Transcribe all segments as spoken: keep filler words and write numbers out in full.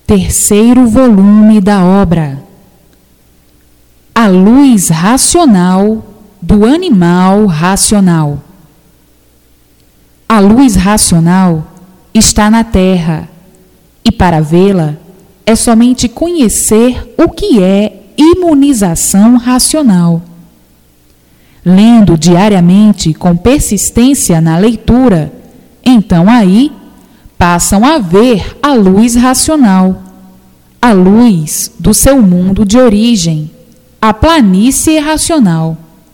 Terceiro volume da obra. A luz racional do animal racional. A luz racional está na Terra, e para vê-la é somente conhecer o que é imunização racional. Lendo diariamente com persistência na leitura, então aí passam a ver a luz racional, a luz do seu mundo de origem, a planície racional.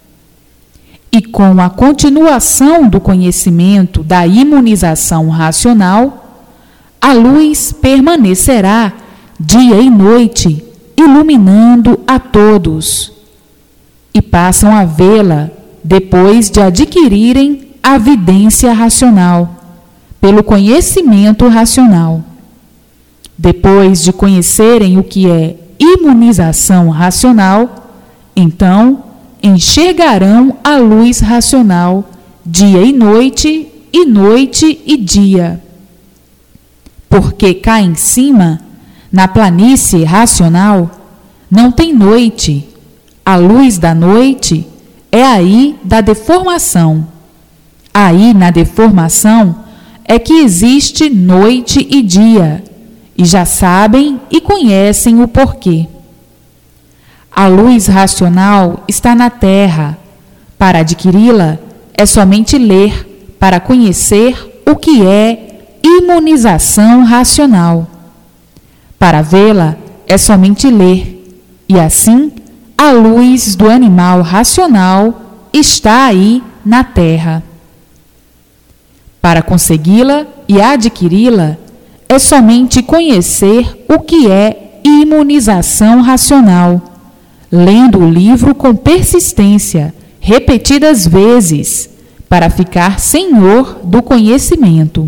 E com a continuação do conhecimento da imunização racional, a luz permanecerá dia e noite, iluminando a todos. E passam a vê-la depois de adquirirem a vidência racional, pelo conhecimento racional. Depois de conhecerem o que é imunização racional, então enxergarão a luz racional dia e noite, e noite e dia. Porque cá em cima, na planície racional, não tem noite. A luz da noite é aí da deformação. Aí na deformação é que existe noite e dia, e já sabem e conhecem o porquê. A luz racional está na Terra. Para adquiri-la, é somente ler para conhecer o que é imunização racional. Para vê-la, é somente ler, e assim a luz do animal racional está aí na Terra. Para consegui-la e adquiri-la, é somente conhecer o que é imunização racional, lendo o livro com persistência, repetidas vezes, para ficar senhor do conhecimento.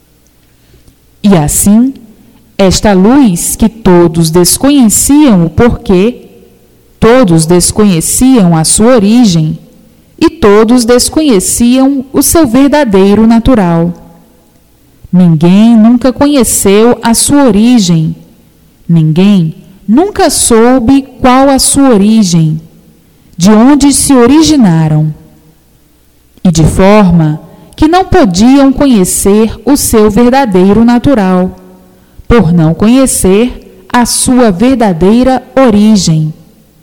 E assim, esta luz que todos desconheciam o porquê, todos desconheciam a sua origem, e todos desconheciam o seu verdadeiro natural. Ninguém nunca conheceu a sua origem. Ninguém nunca soube qual a sua origem, de onde se originaram. E de forma que não podiam conhecer o seu verdadeiro natural, por não conhecer a sua verdadeira origem.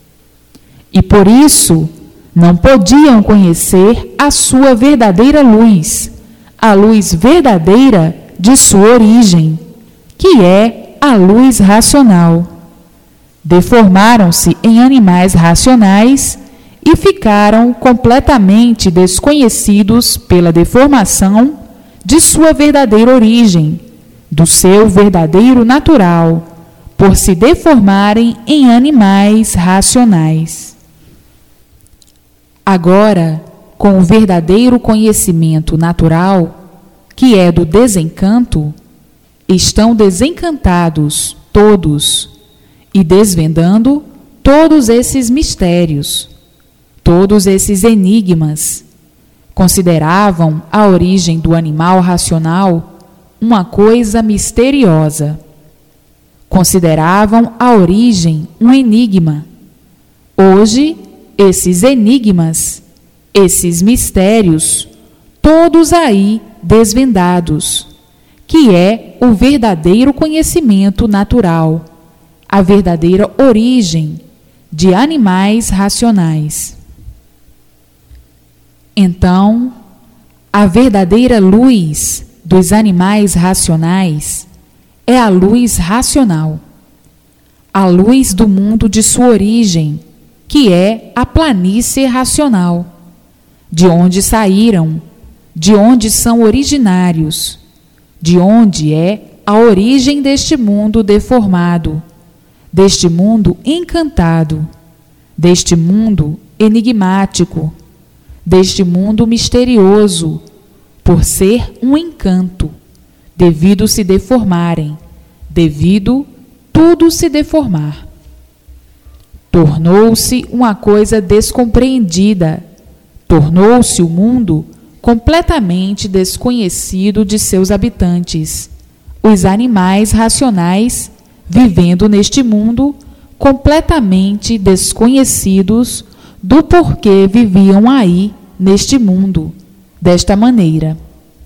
E por isso não podiam conhecer a sua verdadeira luz, a luz verdadeira de sua origem, que é a luz racional. Deformaram-se em animais racionais e ficaram completamente desconhecidos pela deformação de sua verdadeira origem, do seu verdadeiro natural, por se deformarem em animais racionais. Agora, com o verdadeiro conhecimento natural, que é do desencanto, estão desencantados todos e desvendando todos esses mistérios, todos esses enigmas. Consideravam a origem do animal racional uma coisa misteriosa. Consideravam a origem um enigma. Hoje, esses enigmas, esses mistérios, todos aí desvendados, que é o verdadeiro conhecimento natural, a verdadeira origem de animais racionais. Então, a verdadeira luz dos animais racionais é a luz racional, a luz do mundo de sua origem, que é a planície racional, de onde saíram, de onde são originários, de onde é a origem deste mundo deformado, deste mundo encantado, deste mundo enigmático, deste mundo misterioso, por ser um encanto, devido se deformarem, devido tudo se deformar. Tornou-se uma coisa descompreendida, tornou-se o mundo completamente desconhecido de seus habitantes, os animais racionais vivendo neste mundo, completamente desconhecidos do porquê viviam aí, neste mundo, desta maneira.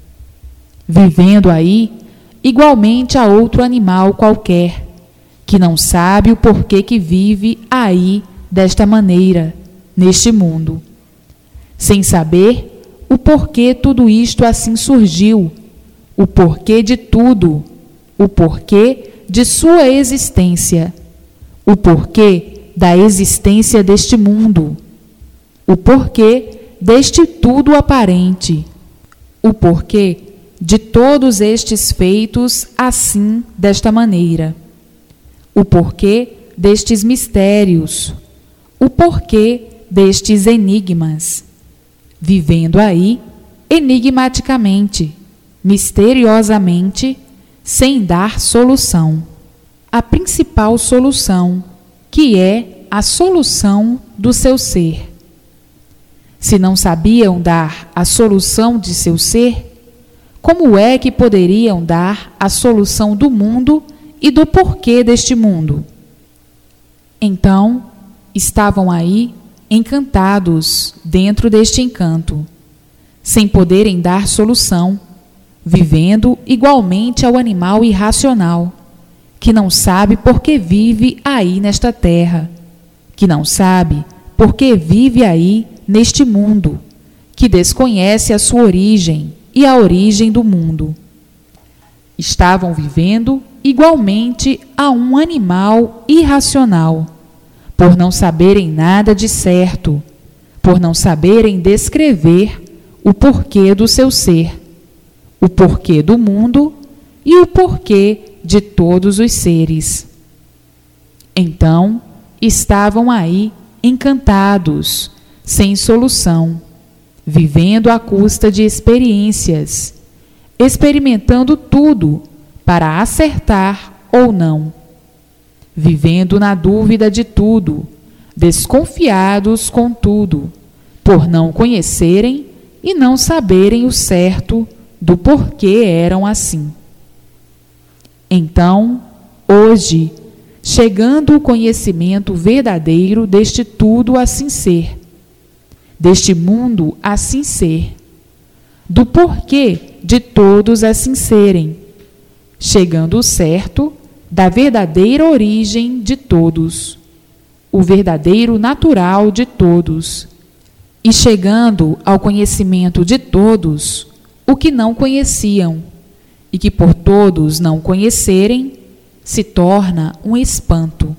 Vivendo aí, igualmente a outro animal qualquer, que não sabe o porquê que vive aí, desta maneira, neste mundo. Sem saber o porquê tudo isto assim surgiu, o porquê de tudo, o porquê de sua existência, o porquê da existência deste mundo, o porquê deste tudo aparente, o porquê de todos estes feitos assim, desta maneira, o porquê destes mistérios, o porquê destes enigmas, vivendo aí enigmaticamente, misteriosamente, sem dar solução. A principal solução, que é a solução do seu ser. Se não sabiam dar a solução de seu ser, como é que poderiam dar a solução do mundo e do porquê deste mundo? Então, estavam aí encantados dentro deste encanto, sem poderem dar solução, vivendo igualmente ao animal irracional, que não sabe por que vive aí nesta terra, que não sabe por que vive aí neste mundo, que desconhece a sua origem e a origem do mundo. Estavam vivendo igualmente a um animal irracional, por não saberem nada de certo, por não saberem descrever o porquê do seu ser, o porquê do mundo e o porquê de todos os seres. Então, estavam aí encantados, sem solução, vivendo à custa de experiências, experimentando tudo para acertar ou não, vivendo na dúvida de tudo, desconfiados com tudo, por não conhecerem e não saberem o certo do porquê eram assim. Então, hoje, chegando o conhecimento verdadeiro deste tudo assim ser, deste mundo assim ser, do porquê de todos assim serem, chegando o certo da verdadeira origem de todos, o verdadeiro natural de todos, e chegando ao conhecimento de todos o que não conheciam, e que por todos não conhecerem, se torna um espanto.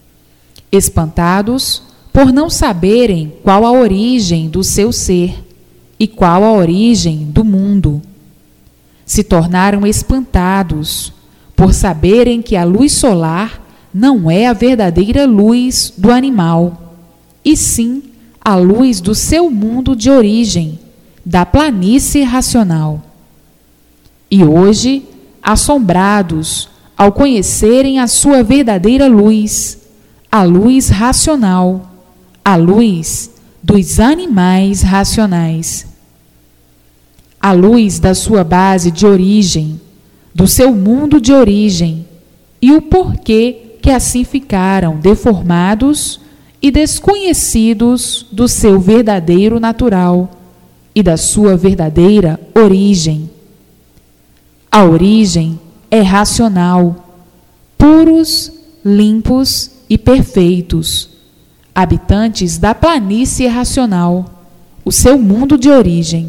Espantados por não saberem qual a origem do seu ser e qual a origem do mundo. Se tornaram espantados por saberem que a luz solar não é a verdadeira luz do animal, e sim a luz do seu mundo de origem, da planície racional. E hoje, assombrados ao conhecerem a sua verdadeira luz, a luz racional, a luz dos animais racionais, a luz da sua base de origem, do seu mundo de origem, e o porquê que assim ficaram deformados e desconhecidos do seu verdadeiro natural e da sua verdadeira origem. A origem é racional, puros, limpos e perfeitos, habitantes da planície racional, o seu mundo de origem.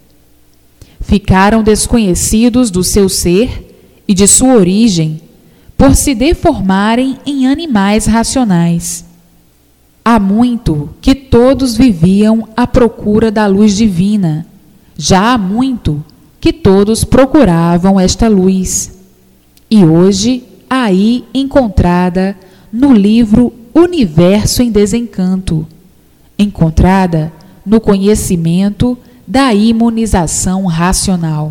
Ficaram desconhecidos do seu ser e de sua origem por se deformarem em animais racionais. Há muito que todos viviam à procura da luz divina, já há muito que todos procuravam esta luz, e hoje, aí encontrada no livro Universo em Desencanto, encontrada no conhecimento da imunização racional.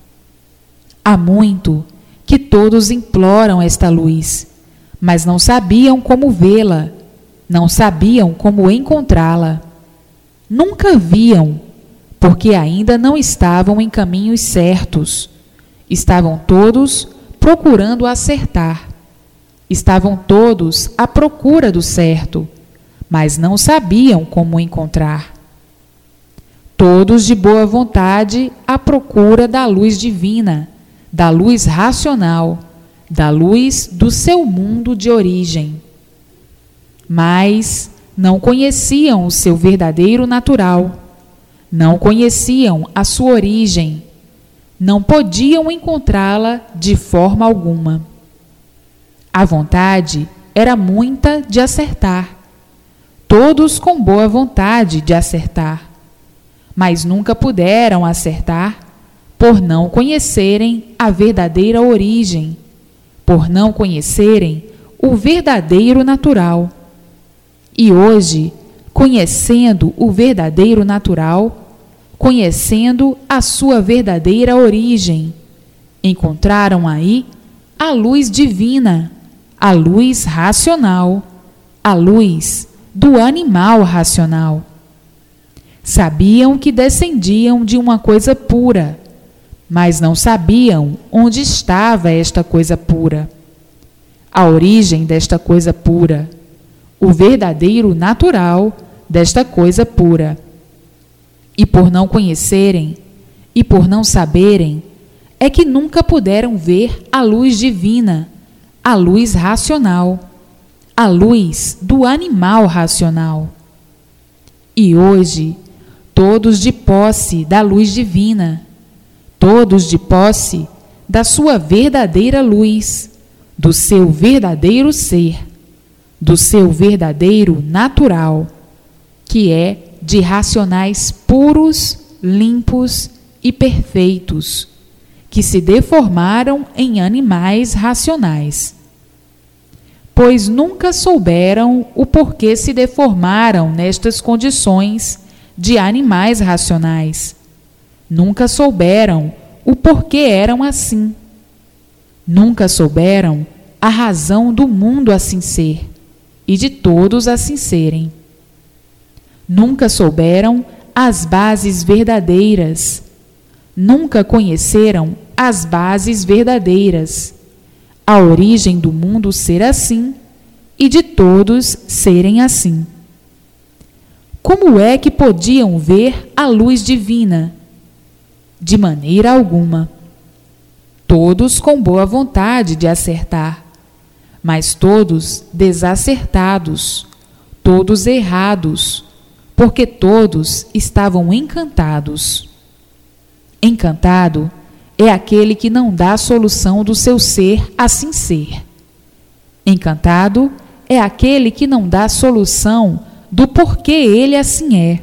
Há muito que todos imploram esta luz, mas não sabiam como vê-la, não sabiam como encontrá-la. Nunca viam, porque ainda não estavam em caminhos certos. Estavam todos procurando acertar, Estavam todos à procura do certo, mas não sabiam como o encontrar. Todos de boa vontade à procura da luz divina, da luz racional, da luz do seu mundo de origem. Mas não conheciam o seu verdadeiro natural, não conheciam a sua origem, não podiam encontrá-la de forma alguma. A vontade era muita de acertar, todos com boa vontade de acertar, mas nunca puderam acertar por não conhecerem a verdadeira origem, por não conhecerem o verdadeiro natural. E hoje, conhecendo o verdadeiro natural, conhecendo a sua verdadeira origem, encontraram aí a luz divina, a luz racional, a luz do animal racional. Sabiam que descendiam de uma coisa pura, mas não sabiam onde estava esta coisa pura, a origem desta coisa pura, o verdadeiro natural desta coisa pura. E por não conhecerem, e por não saberem, é que nunca puderam ver a luz divina, a luz racional, a luz do animal racional. E hoje, todos de posse da luz divina, todos de posse da sua verdadeira luz, do seu verdadeiro ser, do seu verdadeiro natural, que é de racionais puros, limpos e perfeitos, que se deformaram em animais racionais. Pois nunca souberam o porquê se deformaram nestas condições de animais racionais. Nunca souberam o porquê eram assim. Nunca souberam a razão do mundo assim ser e de todos assim serem. Nunca souberam as bases verdadeiras. Nunca conheceram as bases verdadeiras, a origem do mundo ser assim e de todos serem assim. Como é que podiam ver a luz divina? De maneira alguma. Todos com boa vontade de acertar, mas todos desacertados, todos errados, porque todos estavam encantados. Encantado é aquele que não dá a solução do seu ser assim ser. Encantado é aquele que não dá a solução do porquê ele assim é.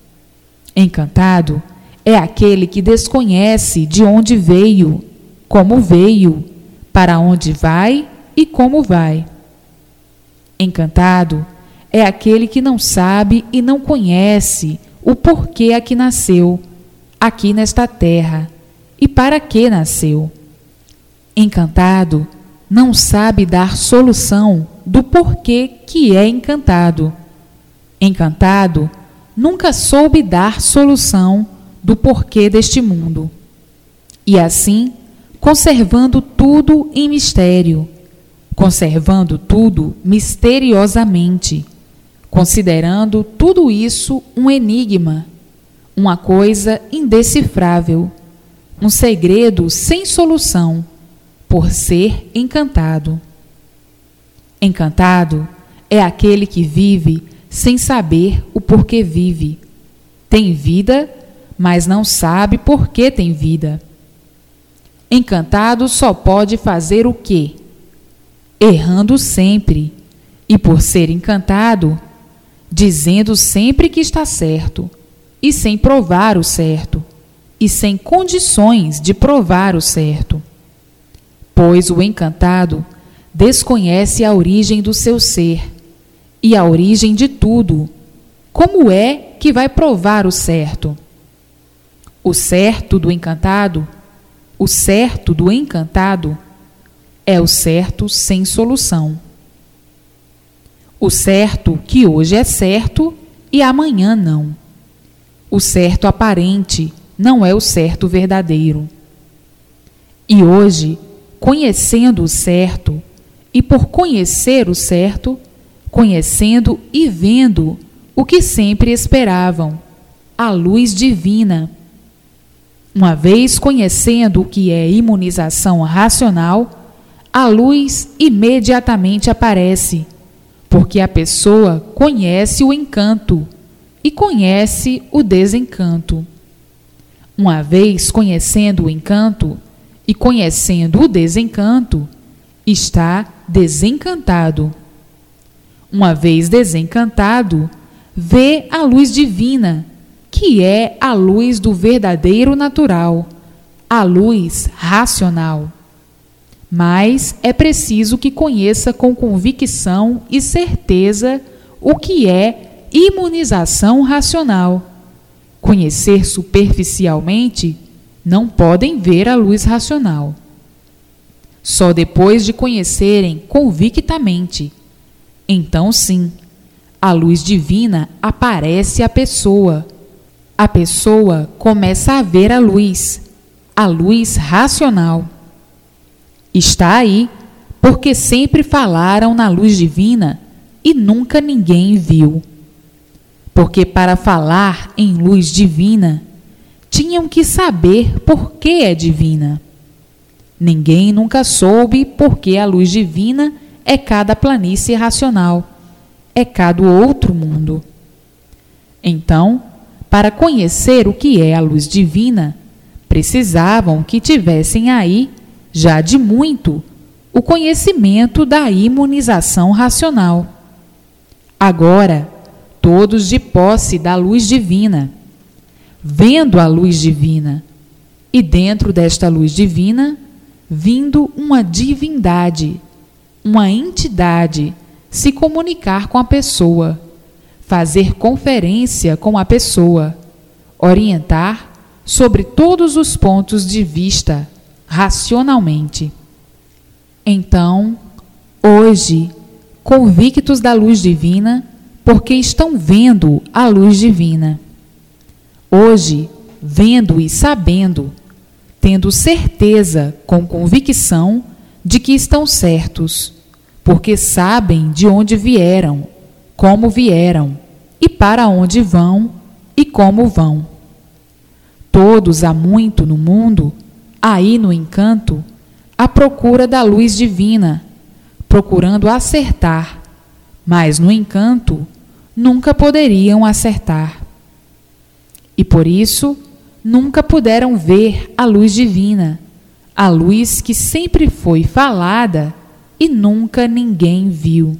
Encantado é aquele que desconhece de onde veio, como veio, para onde vai e como vai. Encantado é aquele que não sabe e não conhece o porquê aqui nasceu, aqui nesta terra, e para que nasceu. Encantado não sabe dar solução do porquê que é encantado. Encantado nunca soube dar solução do porquê deste mundo. E assim, conservando tudo em mistério, conservando tudo misteriosamente, considerando tudo isso um enigma, uma coisa indecifrável, um segredo sem solução, por ser encantado. Encantado é aquele que vive sem saber o porquê vive. Tem vida, mas não sabe por que tem vida. Encantado só pode fazer o quê? Errando sempre, e por ser encantado, dizendo sempre que está certo, e sem provar o certo, e sem condições de provar o certo. Pois o encantado desconhece a origem do seu ser e a origem de tudo. Como é que vai provar o certo? O certo do encantado, o certo do encantado é o certo sem solução. O certo que hoje é certo e amanhã não. O certo aparente não é o certo verdadeiro. E hoje, conhecendo o certo, e por conhecer o certo, conhecendo e vendo o que sempre esperavam, a luz divina. Uma vez conhecendo o que é imunização racional, a luz imediatamente aparece, porque a pessoa conhece o encanto e conhece o desencanto. Uma vez conhecendo o encanto e conhecendo o desencanto, está desencantado. Uma vez desencantado, vê a luz divina, que é a luz do verdadeiro natural, a luz racional. Mas é preciso que conheça com convicção e certeza o que é imunização racional. Conhecer superficialmente, não podem ver a luz racional. Só depois de conhecerem convictamente, então sim, a luz divina aparece à pessoa. A pessoa começa a ver a luz, a luz racional. Está aí, porque sempre falaram na luz divina e nunca ninguém viu. Porque para falar em luz divina, tinham que saber por que é divina. Ninguém nunca soube por que a luz divina é cada planície racional, é cada outro mundo. Então, para conhecer o que é a luz divina, precisavam que tivessem aí, já de muito, o conhecimento da imunização racional. Agora, todos de posse da luz divina, vendo a luz divina, e dentro desta luz divina, vindo uma divindade, uma entidade, se comunicar com a pessoa, fazer conferência com a pessoa, orientar sobre todos os pontos de vista, racionalmente. Então, hoje, convictos da luz divina, porque estão vendo a luz divina. Hoje, vendo e sabendo, tendo certeza com convicção de que estão certos, porque sabem de onde vieram, como vieram, e para onde vão e como vão. Todos há muito no mundo, aí no encanto, à procura da luz divina, procurando acertar, mas no encanto nunca poderiam acertar. E por isso nunca puderam ver a luz divina, a luz que sempre foi falada e nunca ninguém viu.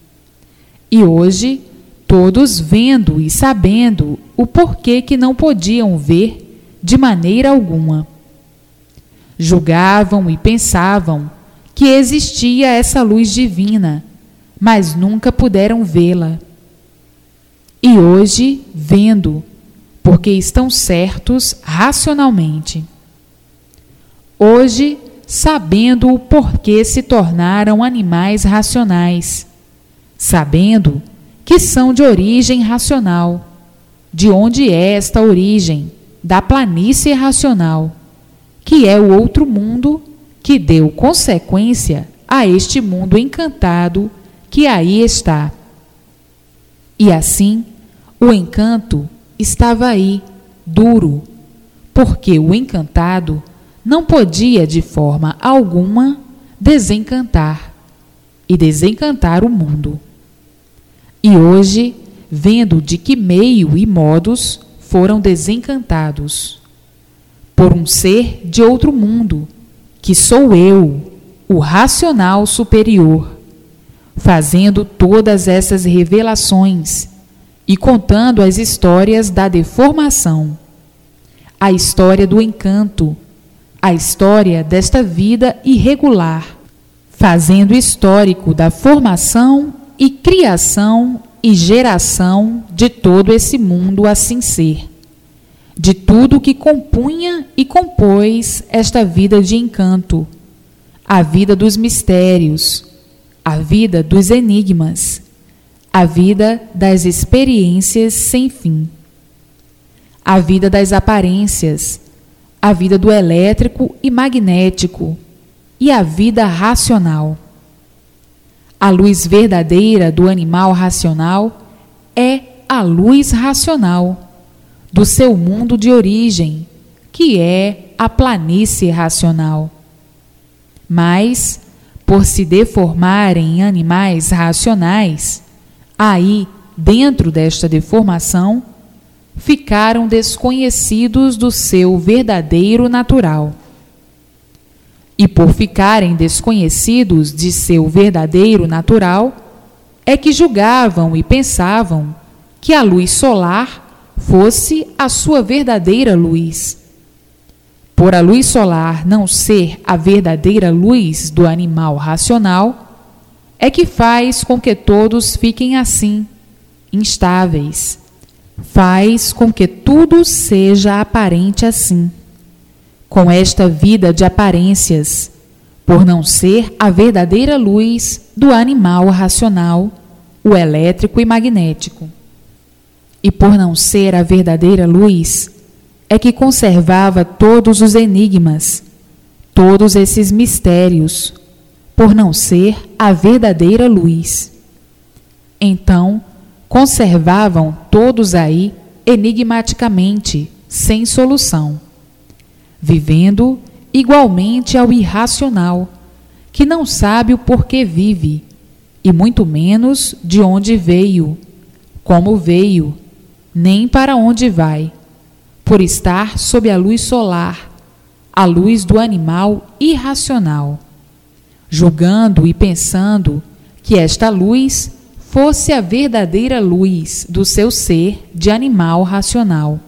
E hoje, todos vendo e sabendo o porquê que não podiam ver de maneira alguma. Julgavam e pensavam que existia essa luz divina, mas nunca puderam vê-la. E hoje, vendo, porque estão certos racionalmente. Hoje, sabendo o porquê se tornaram animais racionais, sabendo que são de origem racional. De onde é esta origem? Da planície racional, que é o outro mundo que deu consequência a este mundo encantado que aí está. E assim, o encanto estava aí, duro, porque o encantado não podia de forma alguma desencantar e desencantar o mundo. E hoje, vendo de que meio e modos foram desencantados, por um ser de outro mundo, que sou eu, o racional superior, fazendo todas essas revelações e contando as histórias da deformação, a história do encanto, a história desta vida irregular, fazendo histórico da formação e criação e geração de todo esse mundo assim ser, de tudo que compunha e compôs esta vida de encanto, a vida dos mistérios, a vida dos enigmas, a vida das experiências sem fim, a vida das aparências, a vida do elétrico e magnético e a vida racional. A luz verdadeira do animal racional é a luz racional do seu mundo de origem, que é a planície racional. Mas, por se deformarem em animais racionais, aí, dentro desta deformação, ficaram desconhecidos do seu verdadeiro natural. E por ficarem desconhecidos de seu verdadeiro natural, é que julgavam e pensavam que a luz solar fosse a sua verdadeira luz. Por a luz solar não ser a verdadeira luz do animal racional, é que faz com que todos fiquem assim, instáveis. Faz com que tudo seja aparente assim, com esta vida de aparências, por não ser a verdadeira luz do animal racional, o elétrico e magnético. E por não ser a verdadeira luz, é que conservava todos os enigmas, todos esses mistérios, por não ser a verdadeira luz. Então, conservavam todos aí enigmaticamente, sem solução, vivendo igualmente ao irracional, que não sabe o porquê vive, e muito menos de onde veio, como veio, nem para onde vai, por estar sob a luz solar, a luz do animal irracional, julgando e pensando que esta luz fosse a verdadeira luz do seu ser de animal racional.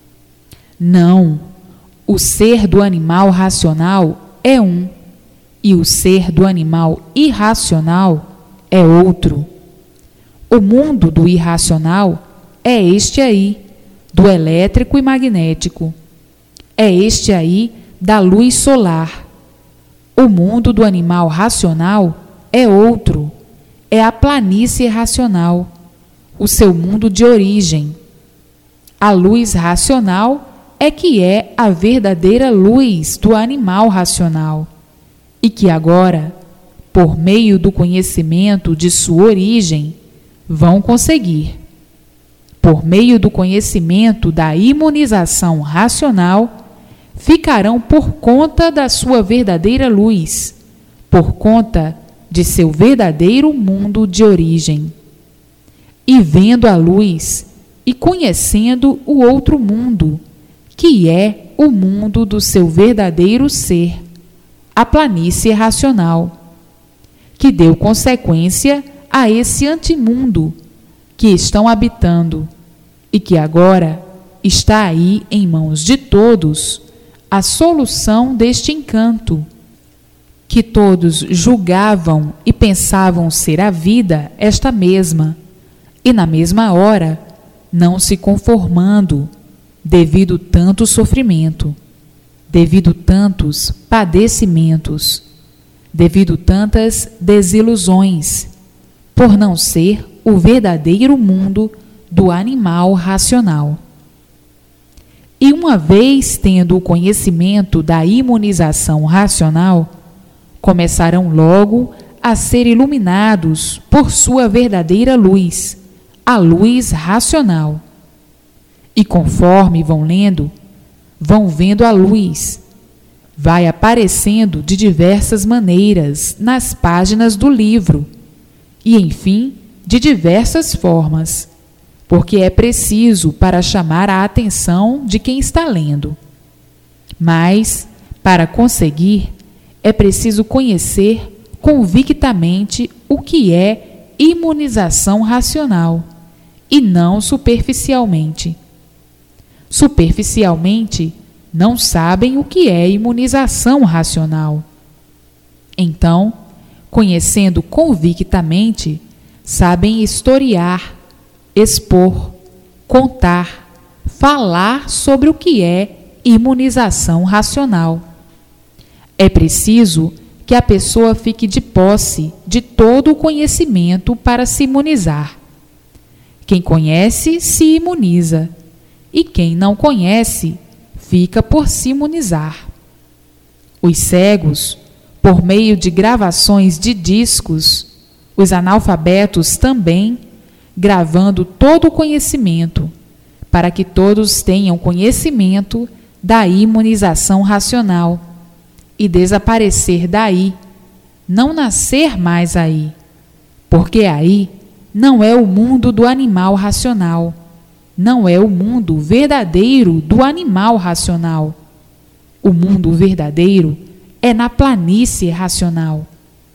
Não, o ser do animal racional é um, e o ser do animal irracional é outro. O mundo do irracional é este aí, do elétrico e magnético. É este aí da luz solar. O mundo do animal racional é outro, é a planície racional, o seu mundo de origem. A luz racional é que é a verdadeira luz do animal racional, e que agora, por meio do conhecimento de sua origem, vão conseguir. Por meio do conhecimento da imunização racional, ficarão por conta da sua verdadeira luz, por conta de seu verdadeiro mundo de origem. E vendo a luz e conhecendo o outro mundo, que é o mundo do seu verdadeiro ser, a planície racional, que deu consequência a esse antimundo que estão habitando, e que agora está aí em mãos de todos a solução deste encanto, que todos julgavam e pensavam ser a vida esta mesma, e na mesma hora, não se conformando, devido tanto sofrimento, devido tantos padecimentos, devido tantas desilusões, por não ser o verdadeiro mundo do animal racional. E uma vez tendo o conhecimento da imunização racional, começarão logo a ser iluminados por sua verdadeira luz, a luz racional. E conforme vão lendo, vão vendo a luz, vai aparecendo de diversas maneiras nas páginas do livro, e enfim, de diversas formas, porque é preciso para chamar a atenção de quem está lendo. Mas, para conseguir, é preciso conhecer convictamente o que é imunização racional, e não superficialmente. Superficialmente, não sabem o que é imunização racional. Então, conhecendo convictamente, sabem historiar, expor, contar, falar sobre o que é imunização racional. É preciso que a pessoa fique de posse de todo o conhecimento para se imunizar. Quem conhece, se imuniza, e quem não conhece, fica por se imunizar. Os cegos, por meio de gravações de discos, os analfabetos também, gravando todo o conhecimento, para que todos tenham conhecimento da imunização racional e desaparecer daí, não nascer mais aí, porque aí não é o mundo do animal racional, não é o mundo verdadeiro do animal racional. O mundo verdadeiro é na planície racional.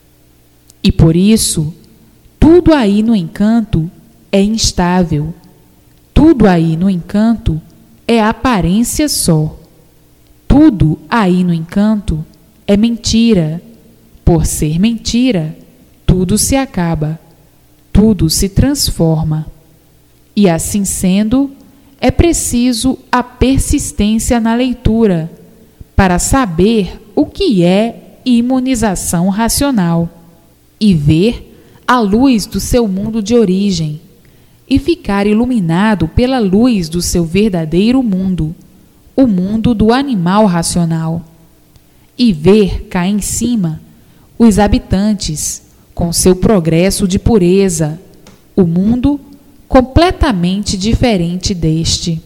E por isso, tudo aí no encanto é instável. Tudo aí no encanto é aparência só. Tudo aí no encanto é mentira. Por ser mentira, tudo se acaba, tudo se transforma. E assim sendo, é preciso a persistência na leitura para saber o que é imunização racional e ver a luz do seu mundo de origem e ficar iluminado pela luz do seu verdadeiro mundo, o mundo do animal racional, e ver cá em cima os habitantes com seu progresso de pureza, o mundo completamente diferente deste.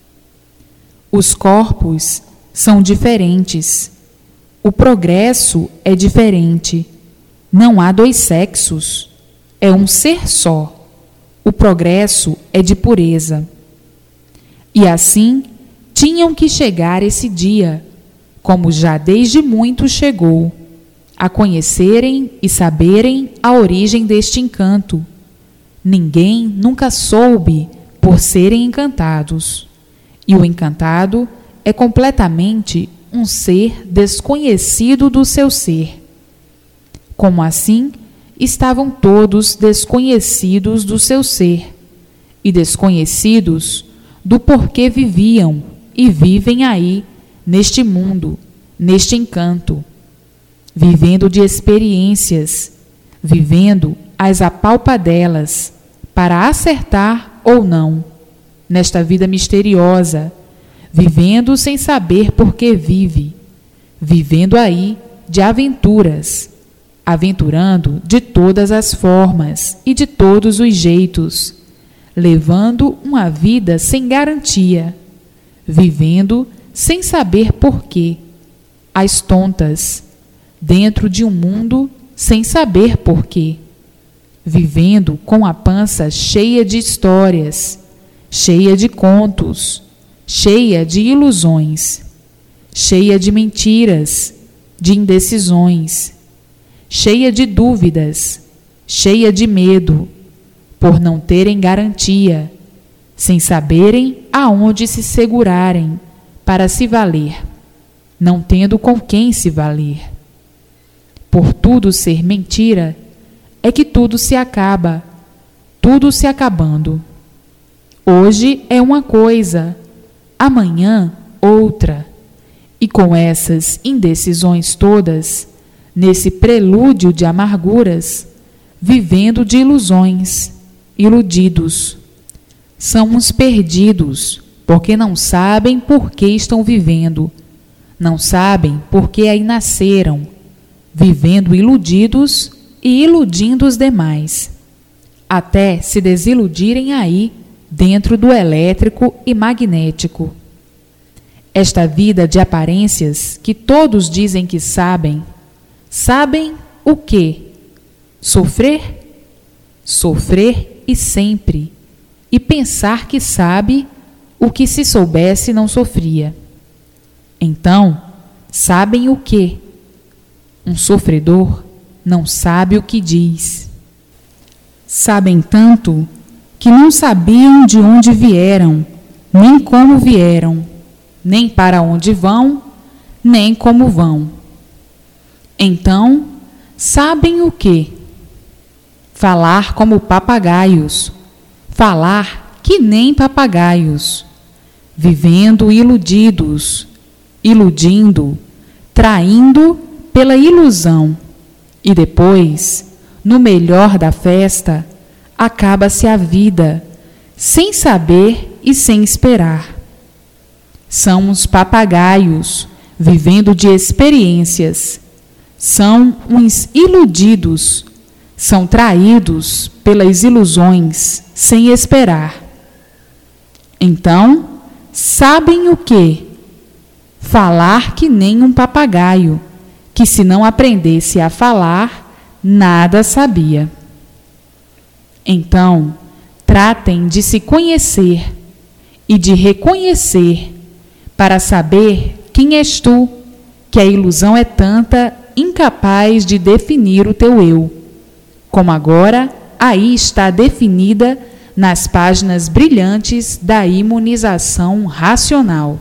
Os corpos são diferentes, o progresso é diferente, não há dois sexos, é um ser só. O progresso é de pureza. E assim, tinham que chegar esse dia, como já desde muito chegou, a conhecerem e saberem a origem deste encanto. Ninguém nunca soube por serem encantados. E o encantado é completamente um ser desconhecido do seu ser. Como assim, estavam todos desconhecidos do seu ser e desconhecidos do porquê viviam e vivem aí, neste mundo, neste encanto, vivendo de experiências, vivendo as apalpadelas para acertar ou não, nesta vida misteriosa, vivendo sem saber por que vive, vivendo aí de aventuras, aventurando de todas as formas e de todos os jeitos, levando uma vida sem garantia, vivendo sem saber por quê, às tontas, dentro de um mundo sem saber por quê, vivendo com a pança cheia de histórias, cheia de contos, cheia de ilusões, cheia de mentiras, de indecisões, cheia de dúvidas, cheia de medo, por não terem garantia, sem saberem aonde se segurarem para se valer, não tendo com quem se valer. Por tudo ser mentira, é que tudo se acaba, tudo se acabando. Hoje é uma coisa, amanhã outra, e com essas indecisões todas, nesse prelúdio de amarguras, vivendo de ilusões, iludidos. São uns perdidos, porque não sabem por que estão vivendo, não sabem por que aí nasceram, vivendo iludidos e iludindo os demais, até se desiludirem aí dentro do elétrico e magnético. Esta vida de aparências que todos dizem que sabem, sabem o quê? Sofrer? Sofrer e sempre, e pensar que sabe o que se soubesse não sofria. Então, sabem o quê? Um sofredor não sabe o que diz. Sabem tanto que não sabiam de onde vieram, nem como vieram, nem para onde vão, nem como vão. Então, sabem o quê? Falar como papagaios, falar que nem papagaios, vivendo iludidos, iludindo, traindo pela ilusão, e depois, no melhor da festa, acaba-se a vida, sem saber e sem esperar. São uns papagaios, vivendo de experiências, são uns iludidos, São traídos pelas ilusões sem esperar. Então, sabem o quê? Falar que nem um papagaio, que se não aprendesse a falar, nada sabia. Então, tratem de se conhecer e de reconhecer, para saber quem és tu, que a ilusão é tanta, incapaz de definir o teu eu, como agora aí está definida nas páginas brilhantes da imunização racional.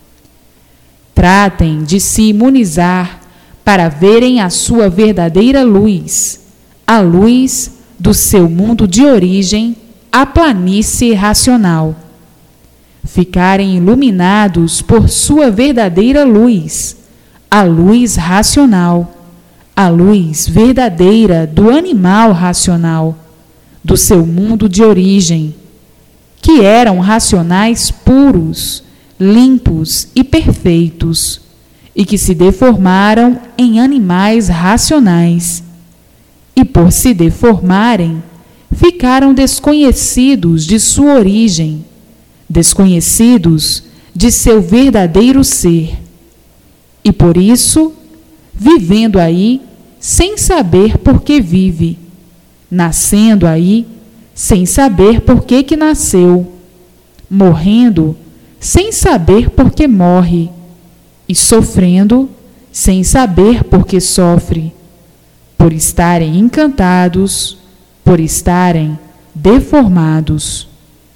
Tratem de se imunizar para verem a sua verdadeira luz, a luz do seu mundo de origem, a planície racional. Ficarem iluminados por sua verdadeira luz, a luz racional, a luz verdadeira do animal racional, do seu mundo de origem, que eram racionais puros, limpos e perfeitos, e que se deformaram em animais racionais. E por se deformarem, ficaram desconhecidos de sua origem, desconhecidos de seu verdadeiro ser. E por isso, vivendo aí, sem saber por que vive, nascendo aí, sem saber por que que nasceu, morrendo, sem saber por que morre, e sofrendo, sem saber por que sofre, por estarem encantados, por estarem deformados.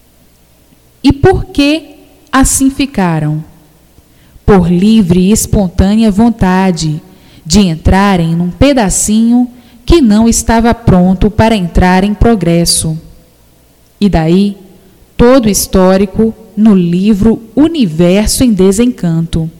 E por que assim ficaram? Por livre e espontânea vontade de entrarem num pedacinho que não estava pronto para entrar em progresso. E daí, todo o histórico no livro Universo em Desencanto.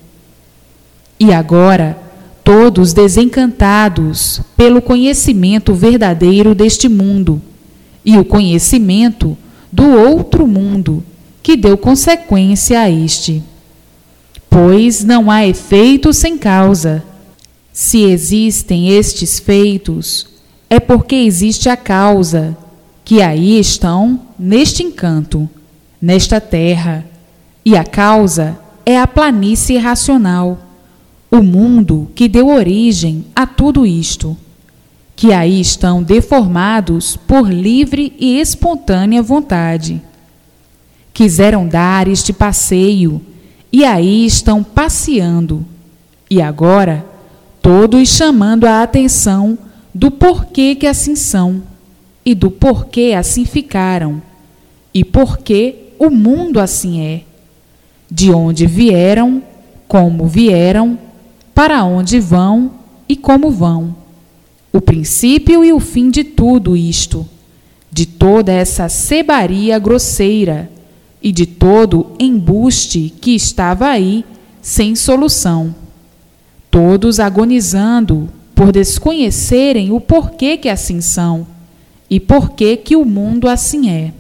E agora, todos desencantados pelo conhecimento verdadeiro deste mundo e o conhecimento do outro mundo que deu consequência a este. Pois não há efeito sem causa. Se existem estes feitos, é porque existe a causa, que aí estão neste encanto, nesta terra, e a causa é a planície racional, o mundo que deu origem a tudo isto, que aí estão deformados por livre e espontânea vontade. Quiseram dar este passeio, e aí estão passeando, e agora todos chamando a atenção do porquê que assim são, e do porquê assim ficaram, e porquê o mundo assim é, de onde vieram, como vieram, para onde vão e como vão, o princípio e o fim de tudo isto, de toda essa sebaria grosseira e de todo embuste que estava aí sem solução, todos agonizando por desconhecerem o porquê que assim são e porquê que o mundo assim é.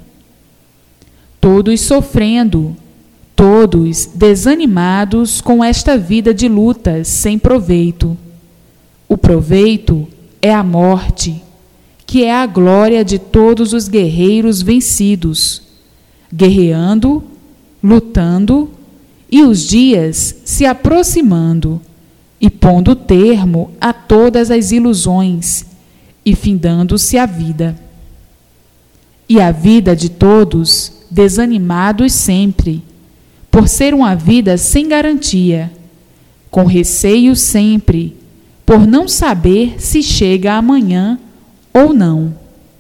Todos sofrendo, todos desanimados com esta vida de lutas sem proveito. O proveito é a morte, que é a glória de todos os guerreiros vencidos, guerreando, lutando, e os dias se aproximando, e pondo termo a todas as ilusões, e findando-se a vida. E a vida de todos desanimados sempre, por ser uma vida sem garantia, com receio sempre, por não saber se chega amanhã ou não.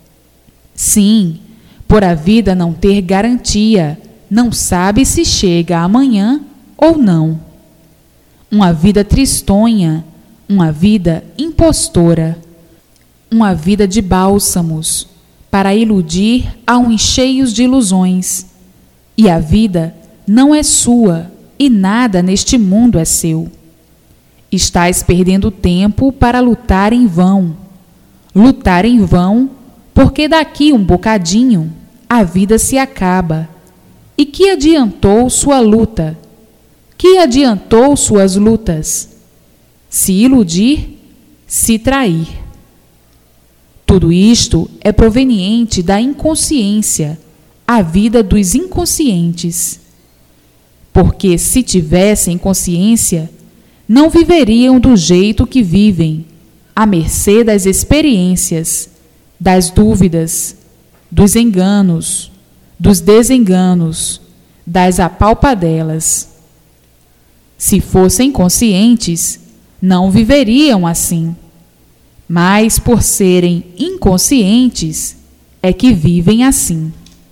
Sim, por a vida não ter garantia, não sabe se chega amanhã ou não. Uma vida tristonha, uma vida impostora, uma vida de bálsamos, para iludir a uns cheios de ilusões. E a vida não é sua, e nada neste mundo é seu. Estás perdendo tempo para lutar em vão. Lutar em vão, porque daqui um bocadinho a vida se acaba. E que adiantou sua luta? Que adiantou suas lutas? Se iludir, se trair. Tudo isto é proveniente da inconsciência, a vida dos inconscientes. Porque, se tivessem consciência, não viveriam do jeito que vivem, à mercê das experiências, das dúvidas, dos enganos, dos desenganos, das apalpadelas. Se fossem conscientes, não viveriam assim. Mas, por serem inconscientes, é que vivem assim.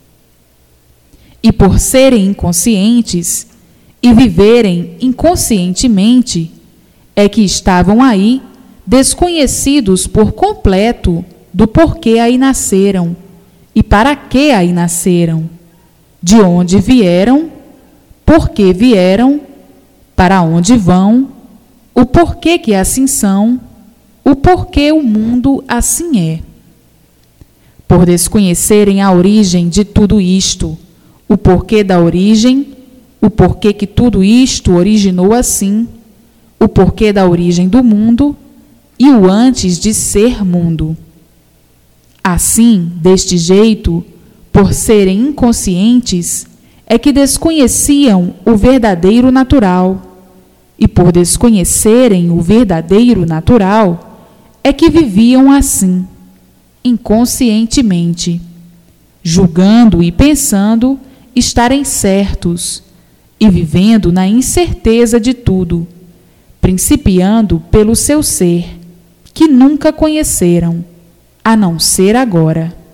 E por serem inconscientes e viverem inconscientemente, é que estavam aí desconhecidos por completo do porquê aí nasceram e para que aí nasceram, de onde vieram, por que vieram, para onde vão, o porquê que assim são, o porquê o mundo assim é. Por desconhecerem a origem de tudo isto, o porquê da origem, o porquê que tudo isto originou assim, o porquê da origem do mundo e o antes de ser mundo. Assim, deste jeito, por serem inconscientes, é que desconheciam o verdadeiro natural, e por desconhecerem o verdadeiro natural, é que viviam assim, inconscientemente, julgando e pensando estarem certos, e vivendo na incerteza de tudo, principiando pelo seu ser, que nunca conheceram, a não ser agora.